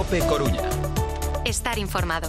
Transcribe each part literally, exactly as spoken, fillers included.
COPE Coruña. Estar informado.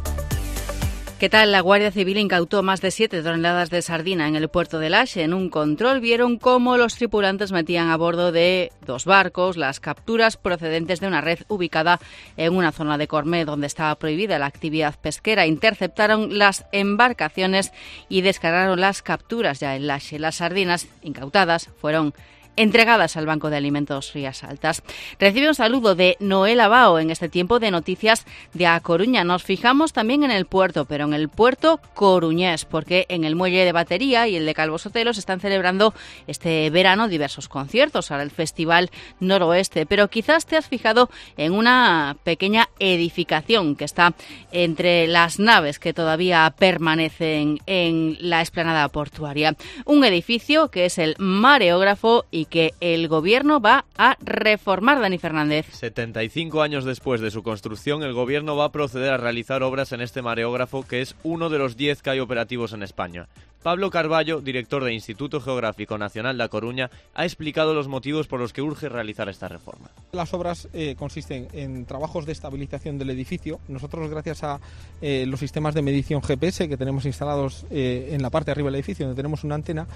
¿Qué tal? La Guardia Civil incautó más de siete toneladas de sardina en el puerto de Laxe. En un control vieron cómo los tripulantes metían a bordo de dos barcos las capturas procedentes de una red ubicada en una zona de Cormé donde estaba prohibida la actividad pesquera. Interceptaron las embarcaciones y descargaron las capturas ya en Laxe. Las sardinas incautadas fueron entregadas al Banco de Alimentos Rías Altas. Recibe un saludo de Noel Abao en este tiempo de noticias de A Coruña. Nos fijamos también en el puerto, pero en el puerto coruñés, porque en el muelle de Batería y el de Calvo Sotelo se están celebrando este verano diversos conciertos para el Festival Noroeste. Pero quizás te has fijado en una pequeña edificación que está entre las naves que todavía permanecen en la explanada portuaria. Un edificio que es el Mareógrafo y que el Gobierno va a reformar. Dani Fernández. setenta y cinco años después de su construcción, el Gobierno va a proceder a realizar obras en este mareógrafo, que es uno de los diez que hay operativos en España. Pablo Carballo, director del Instituto Geográfico Nacional de A Coruña, ha explicado los motivos por los que urge realizar esta reforma. Las obras eh, consisten en trabajos de estabilización del edificio. Nosotros, gracias a eh, los sistemas de medición G P S que tenemos instalados eh, en la parte de arriba del edificio, donde tenemos una antena,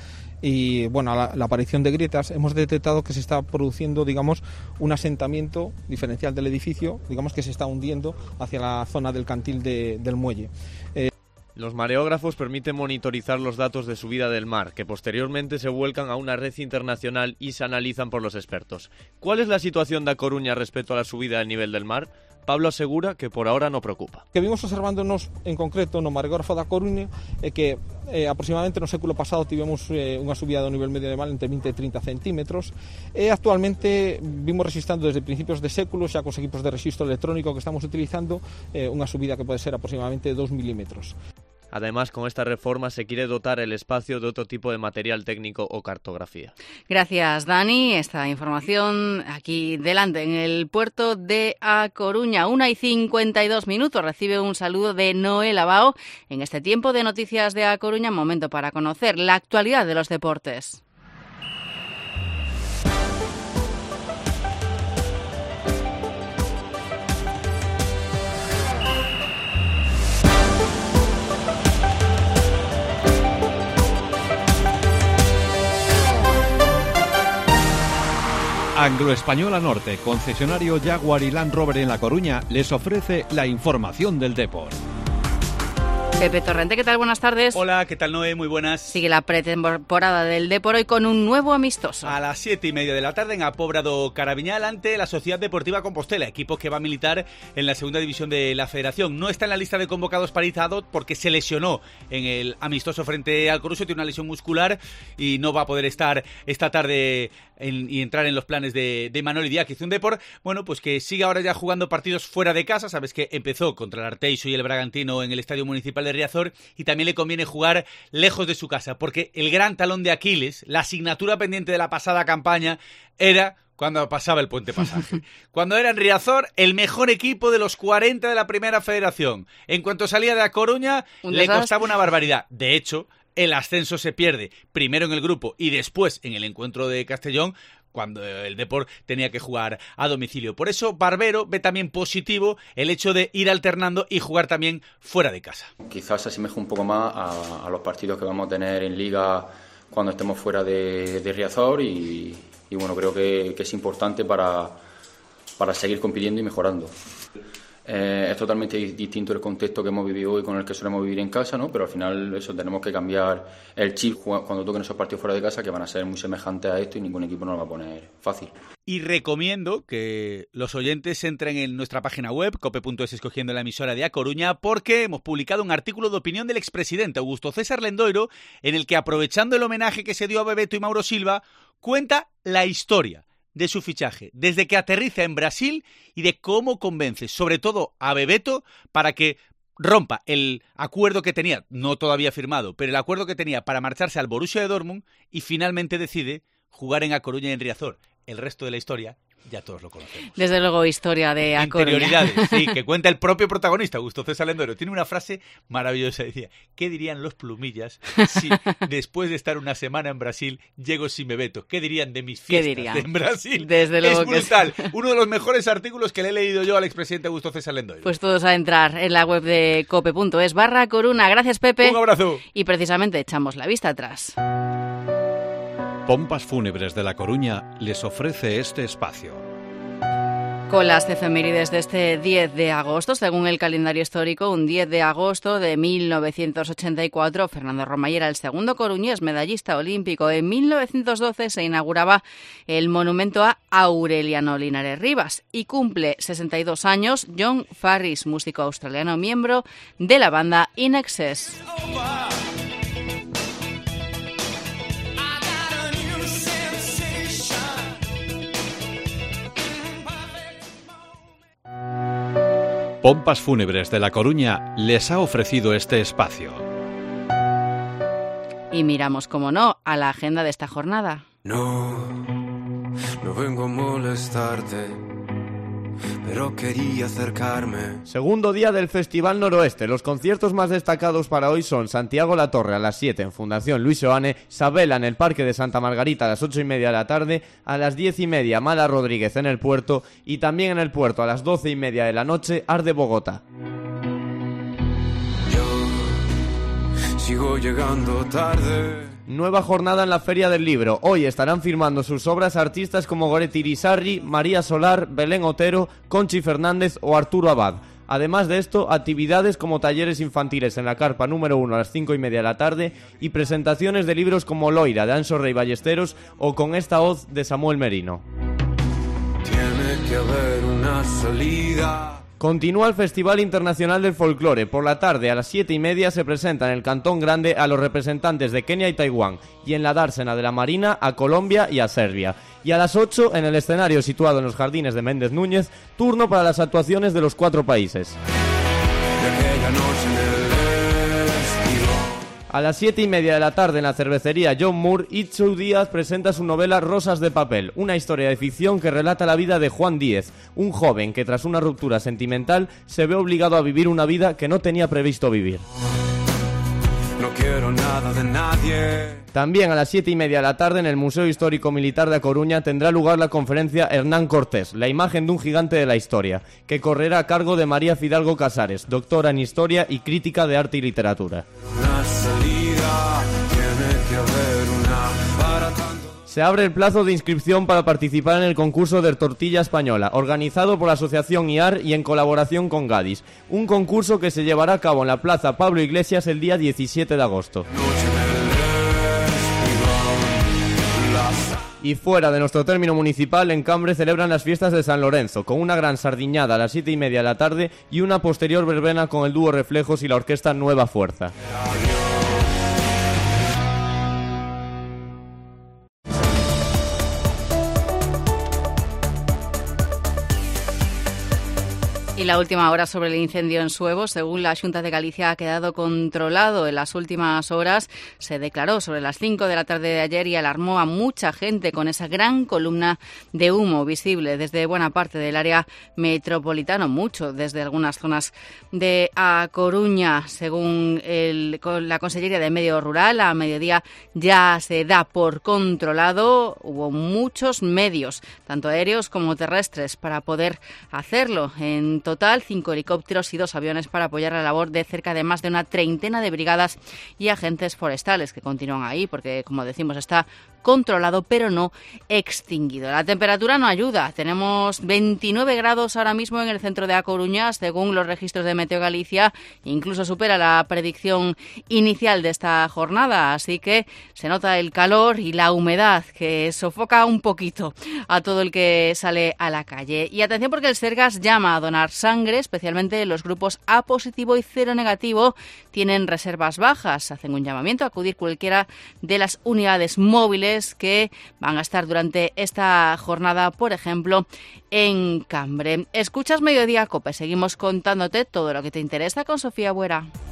y bueno, la, la aparición de grietas, hemos detectado que se está produciendo, digamos, un asentamiento diferencial del edificio, digamos que se está hundiendo hacia la zona del cantil de, del muelle. Eh, Los mareógrafos permiten monitorizar los datos de subida del mar, que posteriormente se vuelcan a una red internacional y se analizan por los expertos. ¿Cuál es la situación de A Coruña respecto a la subida del nivel del mar? Pablo asegura que por ahora no preocupa. Que vimos observándonos en concreto no mareógrafo da Coruña é que eh, aproximadamente no século pasado tivemos eh, unha subida do nivel medio do mar entre veinte e trinta centímetros e actualmente vimos registrando desde principios de século, xa cos equipos de rexistro electrónico que estamos utilizando, eh, unha subida que pode ser aproximadamente dos milímetros. Además, con esta reforma se quiere dotar el espacio de otro tipo de material técnico o cartografía. Gracias, Dani. Esta información aquí delante en el puerto de A Coruña. Una y cincuenta y dos minutos. Recibe un saludo de Noel Abao. En este tiempo de noticias de A Coruña, momento para conocer la actualidad de los deportes. Anglo-Española Norte, concesionario Jaguar y Land Rover en La Coruña, les ofrece la información del deporte. Pepe Torrente, ¿qué tal? Buenas tardes. Hola, ¿qué tal, Noé? Muy buenas. Sigue la pretemporada del Depor hoy con un nuevo amistoso. A las siete y media de la tarde en Apobra do Carabiñal ante la Sociedad Deportiva Compostela, equipo que va a militar en la segunda división de la Federación. No está en la lista de convocados para Izado porque se lesionó en el amistoso frente al Coruso, tiene una lesión muscular y no va a poder estar esta tarde en, y entrar en los planes de, de Manoli Díaz. Hizo un Depor, bueno, pues que sigue ahora ya jugando partidos fuera de casa. Sabes que empezó contra el Arteixo y el Bragantino en el Estadio Municipal de Riazor, y también le conviene jugar lejos de su casa, porque el gran talón de Aquiles, la asignatura pendiente de la pasada campaña, era cuando pasaba el Puente Pasaje. Cuando era en Riazor, el mejor equipo de los cuarenta de la Primera Federación. En cuanto salía de A Coruña, le costaba una barbaridad. De hecho, el ascenso se pierde primero en el grupo y después en el encuentro de Castellón, cuando el Depor tenía que jugar a domicilio. Por eso Barbero ve también positivo el hecho de ir alternando y jugar también fuera de casa. Quizás se asemeje un poco más a, a los partidos que vamos a tener en Liga cuando estemos fuera de, de Riazor y, y bueno, creo que, que es importante para, para seguir compitiendo y mejorando. Eh, es totalmente distinto el contexto que hemos vivido hoy con el que solemos vivir en casa, ¿no? Pero al final eso tenemos que cambiar el chip cuando toquen esos partidos fuera de casa, que van a ser muy semejantes a esto y ningún equipo nos lo va a poner fácil. Y recomiendo que los oyentes entren en nuestra página web, cope punto es, escogiendo la emisora de A Coruña, porque hemos publicado un artículo de opinión del expresidente Augusto César Lendoiro, en el que, aprovechando el homenaje que se dio a Bebeto y Mauro Silva, cuenta la historia de su fichaje, desde que aterriza en Brasil y de cómo convence, sobre todo a Bebeto, para que rompa el acuerdo que tenía, no todavía firmado, pero el acuerdo que tenía para marcharse al Borussia de Dortmund y finalmente decide jugar en A Coruña y en Riazor. El resto de la historia ya todos lo conocemos. Desde luego, historia de A Coruña. Interioridades, sí, que cuenta el propio protagonista, Augusto César Lendoiro. Tiene una frase maravillosa, decía, ¿qué dirían los plumillas si después de estar una semana en Brasil llego sin Bebeto? ¿Qué dirían de mis fiestas en Brasil? Desde luego es brutal. Que sí. Uno de los mejores artículos que le he leído yo al expresidente Augusto César Lendoiro. Pues todos a entrar en la web de cope punto es barra Coruna. Gracias, Pepe. Un abrazo. Y precisamente echamos la vista atrás. Pompas Fúnebres de La Coruña les ofrece este espacio. Con las efemérides de este diez de agosto, según el calendario histórico, un diez de agosto de mil novecientos ochenta y cuatro, Fernando Romay era el segundo coruñés medallista olímpico. En mil novecientos doce se inauguraba el monumento a Aureliano Linares Rivas y cumple sesenta y dos años John Farris, músico australiano miembro de la banda In Excess. Pompas Fúnebres de La Coruña les ha ofrecido este espacio. Y miramos, como no, a la agenda de esta jornada. No, no vengo a molestarte, pero quería acercarme. Segundo día del Festival Noroeste. Los conciertos más destacados para hoy son Santiago La Torre a las siete en Fundación Luis Seoane, Sabela en el Parque de Santa Margarita a las ocho y media de la tarde, a las diez y media Mala Rodríguez en el Puerto y también en el Puerto a las doce y media de la noche Arde Bogotá. Yo sigo llegando tarde. Nueva jornada en la Feria del Libro. Hoy estarán firmando sus obras artistas como Goretti Irizarry, María Solar, Belén Otero, Conchi Fernández o Arturo Abad. Además de esto, actividades como talleres infantiles en la carpa número uno a las cinco y media de la tarde y presentaciones de libros como Loira de Anso Rey Ballesteros o Con esta hoz de Samuel Merino. Tiene que haber una salida. Continúa el Festival Internacional del Folclore. Por la tarde, a las siete y media, se presenta en el Cantón Grande a los representantes de Kenia y Taiwán, y en la dársena de la Marina a Colombia y a Serbia. Y a las ocho, en el escenario situado en los jardines de Méndez Núñez, turno para las actuaciones de los cuatro países. De aquella noche en el vestidor. A las siete y media de la tarde en la cervecería John Moore, Itzo Díaz presenta su novela Rosas de papel, una historia de ficción que relata la vida de Juan Díez, un joven que tras una ruptura sentimental se ve obligado a vivir una vida que no tenía previsto vivir. No quiero nada de nadie. También a las siete y media de la tarde en el Museo Histórico Militar de A Coruña tendrá lugar la conferencia Hernán Cortés, la imagen de un gigante de la historia, que correrá a cargo de María Fidalgo Casares, doctora en Historia y crítica de arte y literatura. Una salida, tiene que haber una para tanto. Se abre el plazo de inscripción para participar en el concurso de tortilla española, organizado por la Asociación I A R y en colaboración con Gadis. Un concurso que se llevará a cabo en la Plaza Pablo Iglesias el día diecisiete de agosto. Y fuera de nuestro término municipal, en Cambre celebran las fiestas de San Lorenzo, con una gran sardiñada a las siete y media de la tarde y una posterior verbena con el dúo Reflejos y la orquesta Nueva Fuerza. Y la última hora sobre el incendio en Suevo, según la Xunta de Galicia, ha quedado controlado en las últimas horas. Se declaró sobre las cinco de la tarde de ayer y alarmó a mucha gente con esa gran columna de humo visible desde buena parte del área metropolitana, mucho desde algunas zonas de A Coruña. Según el, la Consellería de Medio Rural, a mediodía ya se da por controlado. Hubo muchos medios, tanto aéreos como terrestres, para poder hacerlo. En total, cinco helicópteros y dos aviones para apoyar la labor de cerca de más de una treintena de brigadas y agentes forestales que continúan ahí porque, como decimos, está controlado pero no extinguido. La temperatura no ayuda. Tenemos veintinueve grados ahora mismo en el centro de A Coruña, según los registros de Meteo Galicia. Incluso supera la predicción inicial de esta jornada, así que se nota el calor y la humedad que sofoca un poquito a todo el que sale a la calle. Y atención porque el Sergas llama a donar sangre, especialmente los grupos A positivo y cero negativo tienen reservas bajas. Hacen un llamamiento a acudir cualquiera de las unidades móviles que van a estar durante esta jornada, por ejemplo, en Cambre. Escuchas Mediodía Cope, seguimos contándote todo lo que te interesa con Sofía Buera.